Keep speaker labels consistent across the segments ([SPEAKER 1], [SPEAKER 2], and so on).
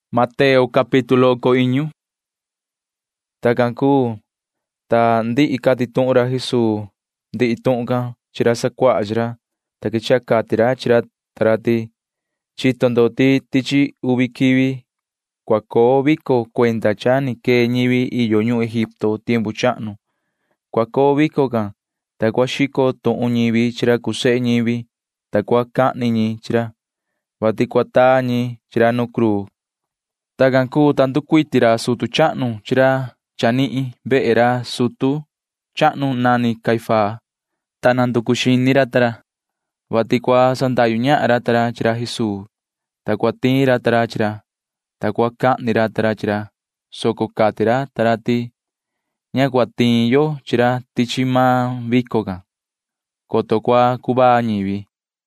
[SPEAKER 1] Mateo capítulo coiño. Takanku ta ndi ikati ra Jesús ndi itunga chira sakwa chira takichaka tira chira tarati chitondo tichi ubikiwi kwako viko cuenta chani ke ñivi iyo ñuu Egipto tiempo cha'nu kwako viko ka takua xiko tu'un ñivi chira kuse'e ñivi takua ka'ni ñi chira vati kuata ñi chira nu cruz. Takanku tandukuitira sutu cha'nu chira chani'i ve'e ra sutu cha'nu nani Caifás ta nanduku xini ra tara vati kua sandayu ña'a ra tara chira Jesús ta kua tiin ra tara chira ta kua ka'ni ra tara chira soko kati ra tara ti ña kua tiin yo chira tichi maa viko ka koto kua kuva ñivi.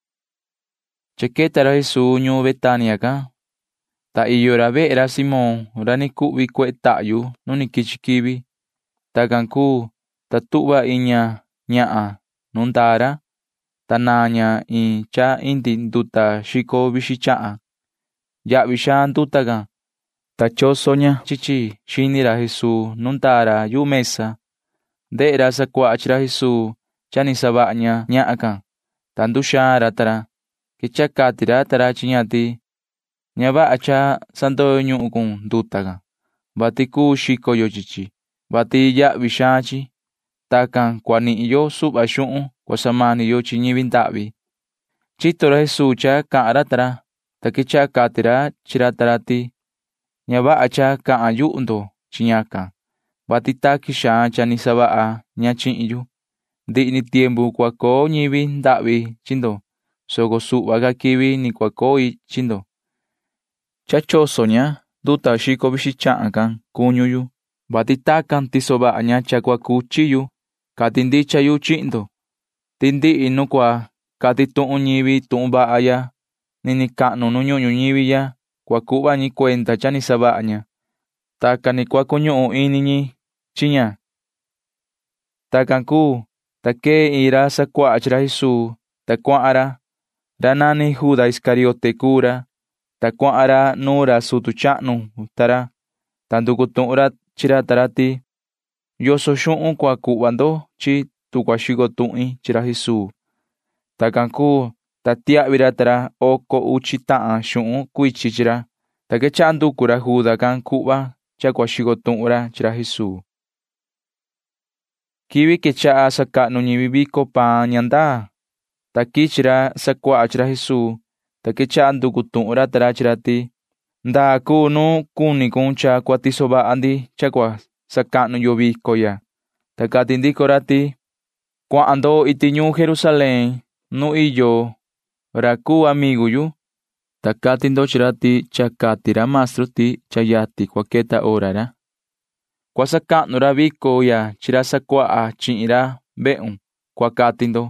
[SPEAKER 1] Chaketa ra Jesús ñuu Betania ka ta iyo ra ve'e ra Simón ra ni ku'vi kue'e ta'yu nu ni kichi kivi. Takanku ta tu'va iña ña'a nu ndaa ra ta naa ña iin cha indi nduta xiko vixi cha'an. Ya'vi xaan nduta ka ta choso ña chichi xini ra Jesús nu ndaa ra yu'u mesa. Nde'e ra sakua'a chi ra Jesús cha ni sava'a ña ña'a ka ta nduxaan ra tara kicha kati ra tara chi ña ti ña va'a cha sandoyo ñu'u kun nduta ka vati kuu xiko yo chichi vati ya'vi xaan chi. Takan kua ni'i yo su'va xu'un kua samani yo chi ñivi nda'vi. Chito ra Jesús cha ka'an ra tara ta kicha kati ra chi ra tara ti ña va'a cha ka'an yu'u ndo chi ñakan vati taki xaan cha ni sava'a ña chi'in yu. Ndi'i ni tiempu kua koo ñivi nda'vi chi ndo soko su'va ka kivi ni kua koi chi ndo. Cha choso ña nduta xiko vixi cha'an kan kuñu yu vati takan tiso va'a ña cha kua kuchi yu kati ndicha yu chi'in ndo. Ti ndi'i nu kua kati tu'un ñivi tu'un va'a ya nini ka'nu nu ñu'u ñuñivi ya kua ku'va ñi cuenta cha ni sava'a ña takan ni kua kuñu'u ini ñi chi ña. Takanku ta kee iin ra sakua'a chi ra Jesús ta kua'an ra nani Judas Iscariote kuu ra ta kua'an ra nuu ra sutu cha'nu tara ta nduku tu'un ra chi ra tara ti yoso xu'un kua ku'va ndo chi tu kua xiko tu'in chi ra Jesús. Takanku ta tia'vi ra tara oko uchi ta'an xu'un kuichi chi ra ta kecha'a nduku ra Judas kan ku'va cha kua xiko tu'un ra chi ra Jesús. Kivi kecha'a saka'nu ñivi viko paan ña ndaa ta kichi ra sakua'a chi ra Jesús ta kecha'a nduku tu'un ra tara chi ra ti ndaa kuu nu kuni kun cha kua tiso va'a ndi cha kua saka'nu yo viko ya. Ta kati ndiko ra ti kua'an ndo iti ñuu Jerusalén nu iyo ra kuu amigu yu. Ta kati ndo chi ra ti cha kati ra mastru ti cha yati kua keta hora ra kua saka'nu ra viko ya chi ra sakua'a chi'in ra ve'un kua kati ndo.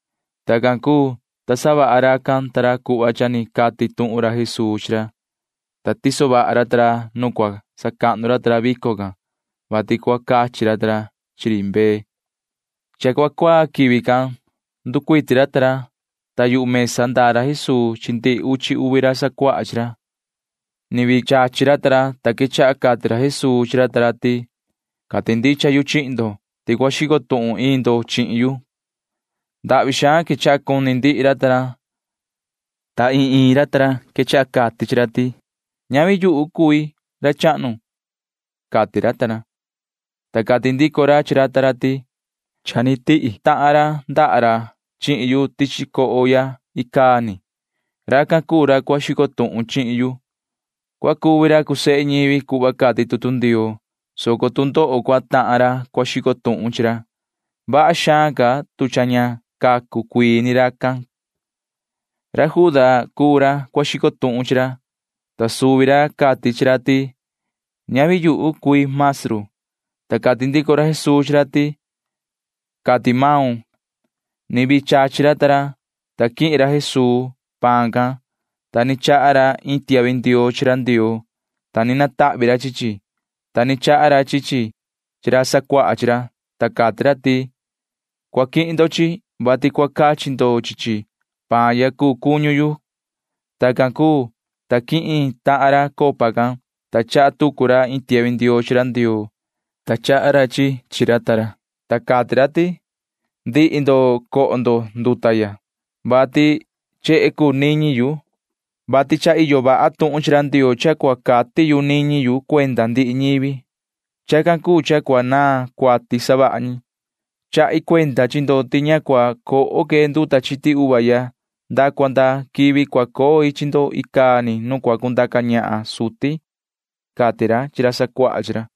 [SPEAKER 1] Takanku ta sava'a ra kan tara ku'va cha ni kati tu'un ra Jesús chi ra ta tiso va'a ra tara nu kua saka'nu ra tara viko ka vati kua kachi ra tara chiri mbee. Cha kua kivi kan ndukuiti ra tara ta yu'u mesa ndaa ra Jesús chi ndi'i uchi uvi ra sakua'a chi ra. Ni vi chachi ra tara ta kicha'a kati ra Jesús chi ra tara ti kati ndicha yu chi'in ndo ti kua xiko tu'un iin ndo chi'in yu. Nda'vi xaan kicha'a kuni ndi'i ra tara ta iin ra tara kicha'a kati chi ra ti ñavi yu'u kui ra cha'nu kati ra tara. Ta kati ndiko ra chi ra tara ti chani ti'i ta'an ra nda'a ra chi'in yu tichi ko'o ya ikaa ni. Rakan kuu ra kua xiko tu'un chi'in yu. Kua kuvi ra kuse'e ñivi ku'va kati tutu Ndioo soko tundo'o kua ta'an ra kua xiko tu'un chi ra. Va'a xaan ka tu cha ña kaku kuii ni rakan. Ra Judas kuu ra kua xiko tu'un chi ra ta suvi ra kati chi ra ti ñavi yu'u kui mastru. Ta kati ndiko ra Jesús chi ra ti kati maun. Ni vi chachi ra tara ta ki'in ra Jesús paan kan ta ni cha'a ra iin tia'vi Ndioo chi ra Ndioo ta ni nata'vi ra chichi ta ni cha'a ra chichi chi ra sakua'a chi ra ta kati ra ti kua ki'in ndo chi vati kua kachi ndo chichi paan ya kuu kuñu yu. Takanku ta ki'in ta'an ra copa kan ta cha'a tuku ra in tiavi Ndioo chi ra Ndioo, ta cha'a ra chi ra ta ra. Ta kati ra ti: ―Ndi'i ndo ko'o ndo nduta ya, vati che'e kuu niñi yu, vati cha iyo va'a tu'un chi ra Ndioo cha kua kati yu niñi yu kuenda ndi'i ñivi. Chakan kuu cha kua naa kuati sava'a ñi. Cha'i kuenda chi ndo ti ña kua ko'o ke nduta chiti uva ya nda kuanda kivi kua koi chi ndo ikaa ni nu kua kundaka ña'a suti ―kati ra chi ra sakua'a chi ra.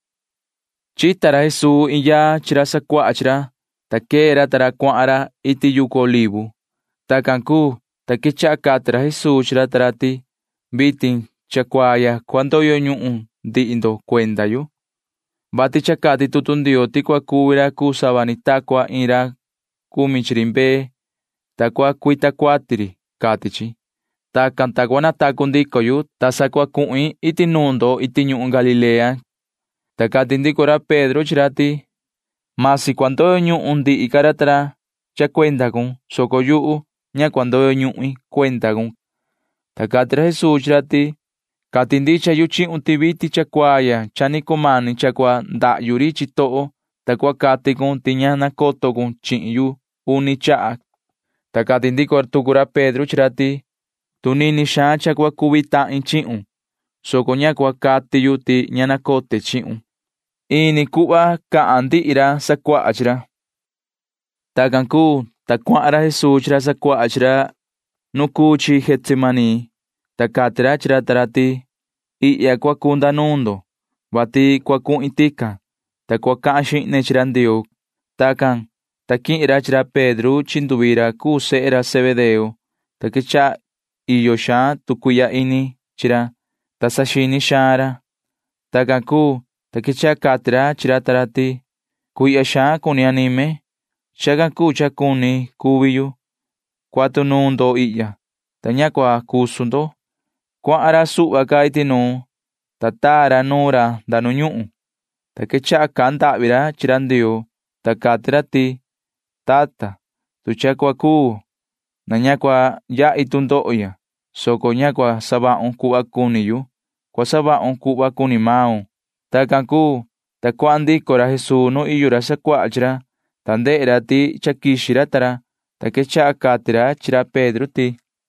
[SPEAKER 1] Chita ra Jesús in yaa chi ra sakua'a chi ra, ta kee ra ta ra kua'an ra iti yuku Olivu. Takan kuu, ta kicha'a kati ra Jesús chi ra ta ra ti: ―Vitin chakuaa ya kua ndoyo ñu'un ndi'i ndo kuenda yu. Vati cha kati tutu Ndioo ti kua kuvi ra kuu sava ni takua in ra kumi chi ri mbee, ta kua kuita kuati ri ―kati chi. Takan ta kua nataku ndiko yu ta sa kua ku'in iti nuu ndo iti ñu'un Galilea. Ta kati ndiko ra Pedro chi ra ti: ―Masi kua ndoyo ñu'un ndi'i ka ra ta ra cha kuenda kun, soko yu'u ña kua ndoyo ñu'in kuenda kun. Ta kati ra Jesús chi ra ti: ―Kati ndicha yu chi'un ti viti chakuaa ya cha ni kumani cha kua nda'yu ri chito'o, ta kua kati kun ti ña nakoto kun chi'in yu uni cha'a. Ta kati ndiko tuku ra Pedro chi ra ti: ―Tu nini xaan cha kua kuvi ta'in chi'un, soko ña kua kati yu ti ña nakote chi'un. Ini ku'va ka'an ndi'i ra sakua'a chi ra. Takan kuu, ta kua'an ra Jesús chi ra sakua'a chi ra nu kuu chi Getsemaní. Ta kati ra chi ra ta ra ti: ―I'ya kua kunda nuu ndo, vati kua ku'in tikan, ta kua ka'an xi'ne chi ra Ndioo. Takan, ta ki'in ra chi ra Pedro chi nduvi ra kuu se'e ra Zebedeo, ta kicha'a iyo xaan tukui'ya ini chi ra, ta saxini xaan ra. Takan kuu, ta kicha'a kati ra chi ra ta ra ti: ―Kui'ya xaan kuni anime. Chakan kuu cha kuni kuvi yu. Kuatu nuu ndo i'ya, ta ña kua kusu ndo. Kua'an ra su'va ka iti nuu, ta taa ra nuu ra nda nu ñu'un. Ta kicha'a ka'an nda'vi ra chi ra Ndioo, ta kati ra ti: ―Tata, tu cha kua kuu, na ña kua ya'i tundo'o ya, soko ña kua sava'un ku'va kuni yu, kua sava'un ku'va kuni maun. Takan kuu, ta kua'an ndiko ra Jesús nu iyo ra sakua'a chi ra, ta nde'e ra ti cha kixi ra ta ra, ta kicha'a kati ra chi ra Pedro ti: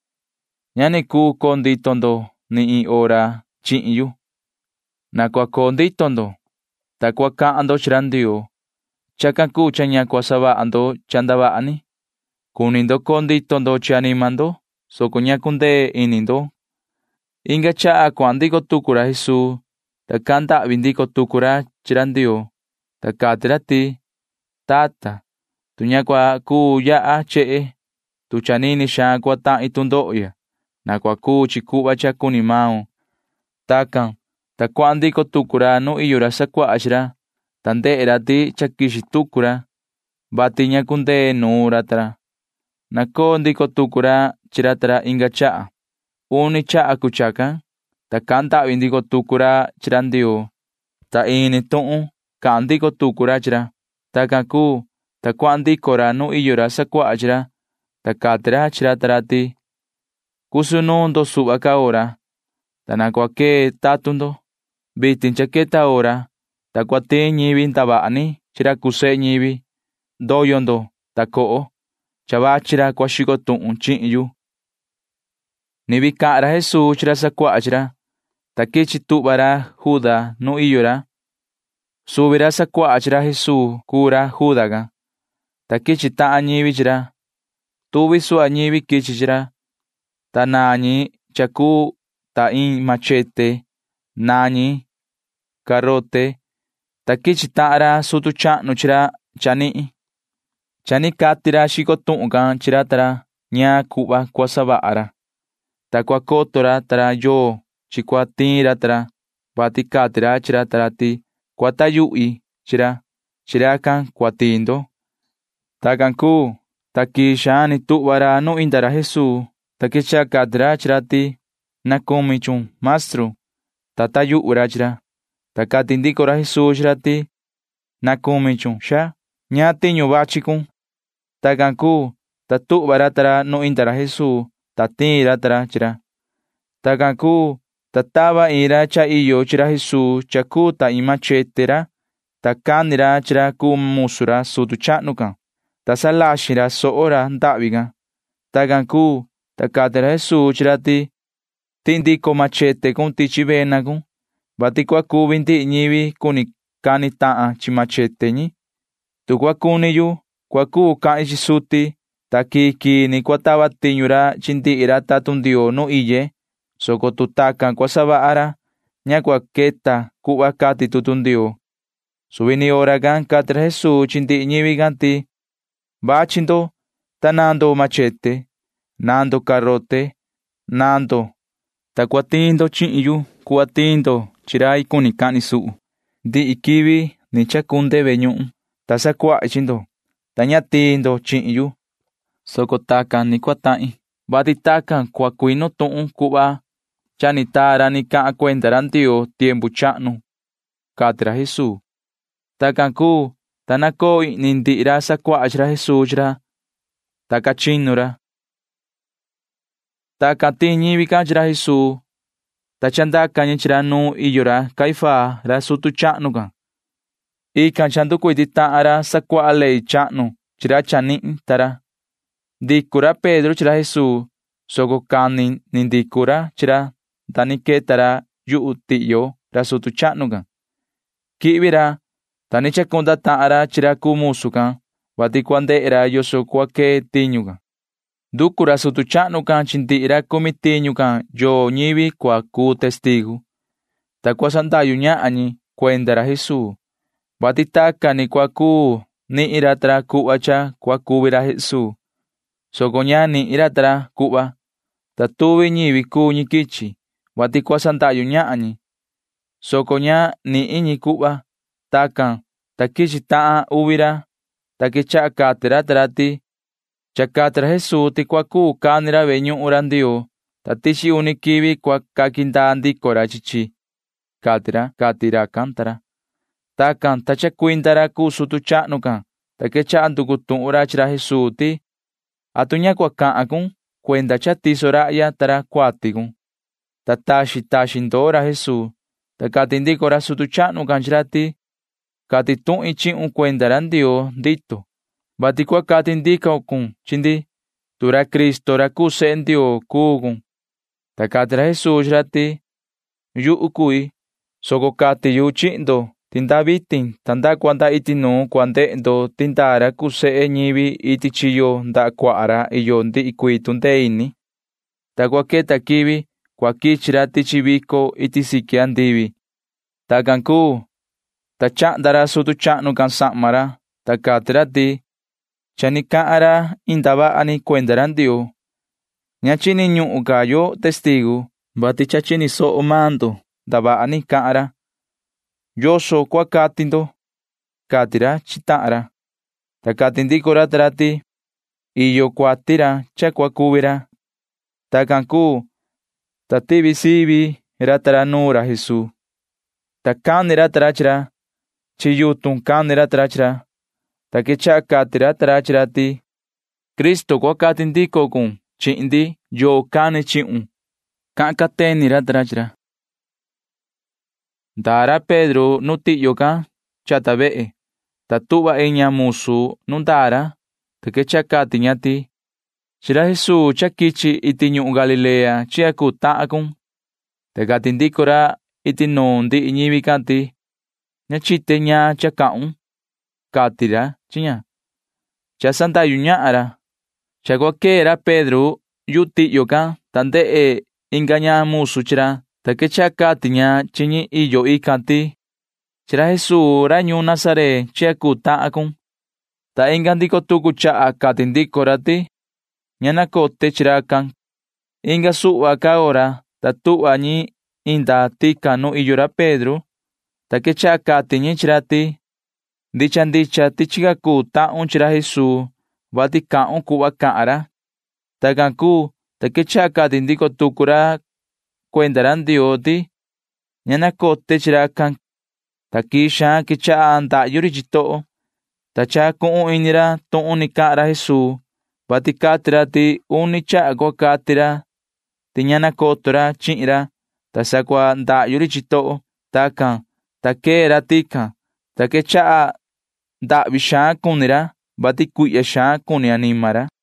[SPEAKER 1] ―Ña ni kuu koo ndito ndo ni in hora chi'in yu. Na kua koo ndito ndo, ta kua ka'an ndo chi ra Ndioo. Chakan kuu cha ña kua sava'a ndo cha ndava'a ni. Kuni ndo koo ndito ndo chi anima ndo, soko ña kundee ini ndo. Inga cha'a kua'an ndiko tuku ra Jesús, ta ka'an nda'vi ndiko tuku ra chi ra Ndioo, ta kati ra ti: ―Tata, tu ña kua kuu ya'a che'e, tu chanini xaan kua ta'in tundo'o ya, na kua kuu chi ku'va cha kuni maun. Takan, ta kua'an ndiko tuku ra nu iyo ra sakua'a chi ra, ta nde'e ra ti cha kixi tuku ra, vati ña kundee nuu ra ta ra. Na koo ndiko tuku ra chi ra ta ra inga cha'a. Uni cha'a kuu chakan, ta ka'an nda'vi ndiko tuku ra chi ra Ndioo, ta ini tu'un ka'an ndiko tuku ra chi ra. Takan kuu, ta kua'an ndiko ra nu iyo ra sakua'a chi ra, ta kati ra chi ra ta ra ti: ―Kusunuu ndo su'va ka hora, ta na kua kee tatu ndo. Vitin cha keta hora, ta kua tiin ñivi ndava'a ni chi ra kuu se'e ñivi. Ndoyo ndo ta ko'o, cha vachi ra kua xiko tu'un chi'in yu. Ni vi ka'an ra Jesús chi ra sakua'a chi ra, ta kichi tu'va ra Judas nu iyo ra. Suvi ra sakua'a chi ra Jesús kuu ra Judas kan, ta kichi ta'an ñivi chi ra. Tuvi su'va ñivi kichi chi ra, ta naa ñi cha kuu ta in machete, naa ñi garrote, ta kichi ta'an ra sutu cha'nu chi ra chani'i. Cha ni kati ra xiko tu'un kan chi ra ta ra ñaa ku'va kua sava'a ra, ta kua koto ra ta ra yoo chi kua tiin ra ta ra, vati kati ra chi ra ta ra ti kua tayu'i chi ra, chi rakan kua tiin ndo. Takan kuu, ta kii xaan ni tu'va ra nu inda ra Jesús, ta kicha'a kati ra chi ra ti: ―Nakumi chun, Mastru. Ta tayu'u ra chi ra. Ta kati ndiko ra Jesús chi ra ti: ―Nakumi chun xa, ñaa tiñu vachi kun. Takan kuu, ta tu'va ra ta ra nu inda ra Jesús, ta tiin ra ta ra chi ra. Takan kuu, Ta tava ira cha iyo chira Jesús cha ku ta in machete ra, ta kanira chira ku musura sutu cha'nu kan, ta salaxira so'ora nda'vi kan. Takan kuu ta katira Jesús chira ti tindiko machete kun tichi vena kun, vati kua kuvi ndi'i ñivi kuni kani ta'an chi machete ñi. Tu kua kuni yu kua kuu ka'in chi suti, ta kii ni kua tava tiñu ra chi ndi'i ra tatun Ndioo nu iye, soko tu takan kua sava'a ra ña kua keta ku'va kati tutu Ndioo. Suvi ni hora kan katira Jesús chi ndi'i ñivi kan ti: ―Vachi ndo, ta nando machete, nando garrote, nando, ta kua tiin ndo chi'in yu ku'va tiin ndo chira ikuni ka'ni su'u. Ndi'i kivi ni chakunde ve'e ñu'u, ta sakua'i chi ndo, ta ña tiin ndo chi'in yu. Soko takan ni kua ta'in, vati takan kua kuinu tu'un ku'va cha ni taa ra ni ka'an kuenda ra Ndioo tiempu cha'nu ―katira Jesús. Takan kuu ta nakoo i'ni ndi'i ra sakua'a chi ra Jesús chi ra, ta kachinu ra. Takan tiin ñivi kan chi ra Jesús, ta chandakan ñi chi ra nu iyo ra Caifás ra sutu cha'nu kan. Ikan chanduku iti ta'an ra sakua'a ley cha'nu chi ra chani'in ta ra. Ndiku ra Pedro chi ra Jesús, soko kani ni ndiku ra chi ra ta ni keta ra yu'u ti'yo ra sutu cha'nu kan. Ki'vi ra ta ni chakunda ta'an ra chi ra ku musu kan, vati kua nde'e ra yoso kua kee tiñu kan. Nduku ra sutu cha'nu kan chi ndi'i ra kumi tiñu kan yoo ñivi kua kuu testigu, ta kua sandayu ña'a ñi kuenda ra Jesús, vati takan ni kua kuu ni'i ra tara ku'va cha kua kuvi ra Jesús, soko ña ni'i ra tara ku'va. Ta tuvi ñivi kuu ñi kichi, vati kua sandayu ña'a ñi, soko ña ni'i ñi ku'va. Takan ta kichi ta'an uvi ra, ta kicha'a kati ra tara ti cha kati ra Jesús ti kua kuu kani ra ve'e ñu'u ra Ndioo, ta tichi uni kivi kua kaki ndaa ndiko ra chichi ―kati rakan ta ra. Takan ta chakuinda ra ku sutu cha'nu kan, ta kecha'a nduku tu'un ra chi ra Jesús ti: ―¿Atu ña kua ka'an kun kuenda cha tiso ra'ya ta ra kuati kun? Ta taxi ndoo ra Jesús, ta kati ndiko ra sutu cha'nu kan chi ra ti: ―Kati tu'in chi'un kuenda ra Ndioo ndito, vati kua kati ndiko kun chi ndi, tu ra Cristo ra kuu Se'e Ndioo kuu kun. Ta kati ra Jesús chi ra ti: ―Yu'u kui, soko kati yu chi'in ndo ti nda vitin ta nda kuanda iti nuu kua nde'e ndo ti ndaa ra kuu Se'e ñivi iti chiyo nda'a kua'a ra iyo ndi'i kuii tundee ini. Ta kua keta kivi kua kichi ra tichi viko iti siki andivi. Takan kuu ta cha'nda ra sutu cha'nu kan sa'ma ra, ta kati ra ti: ―Cha ni ka'an ra in ndava'a ni kuenda ra Ndioo. Ña chini ñu'u ka yo testigu, vati cha chini so'o maa ndo ndava'a ni ka'an ra. ¿Yoso kua kati ndo? ―kati ra chi ta'an ra. Ta kati ndiko ra tara ti: ―Iyo kuati ra cha kua kuvi ra. Takan kuu ta tivi sivi ra tara nuu ra Jesús, ta kani ra tara chi ra, chi yutun kani ra tara chi ra. Ta kecha'a kati ra tara chi ra ti: ―Cristo kua kati ndiko kun chi'in ndi yoo kani chi'un ―ka'an kateni ra tara chi ra. Ndaa ra Pedro nu ti'yo kan chata ve'e, ta tu'va in ña musu nu ndaa ra, ta kecha'a kati ña ti: ―Chi ra Jesús cha kichi iti ñu'u Galilea chi a kuu ta'an kun. Ta kati ndiko ra iti nuu ndi'i ñivi kan ti: ―Ña chite ñaa cha ka'un ―kati ra chi ña. Cha sandayu ña'a ra. Cha kua kee ra Pedro yu ti'yo kan, ta nde'e inga ña musu chi ra, ta kecha'a kati ña chi ñi iyo ikan ti: ―Chi ra Jesús ra ñuu Nazaret chi a kuu ta'an kun. Ta inga ndiko tuku cha'a kati ndiko ra ti: ―Ña nakote chi rakan. Inga su'va ka hora ta tu'va ñi inda tikan nu iyo ra Pedro, ta kecha'a kati ñi chi ra ti: ―Ndicha ti chika kuu ta'un chi ra Jesús, vati ka'un ku'va ka'an ra. Takan kuu ta kecha'a kati ndiko tuku ra kuenda ra Ndioo ti: ―Ña nakote chi rakan. Ta kii xaan kicha'a nda'yu ri chito'o, ta cha ku'un ini ra tu'un ni ka'an ra Jesús, vati kati ra ti uni cha'a kua kati ra ti ña nakoto ra chi'in ra, ta sakua nda'yu ri chito'o. Takan ta kee ra tikan, ta quecha'a nda'vi xaan kuni ra, vati cui'ya xaan kuni anima ra.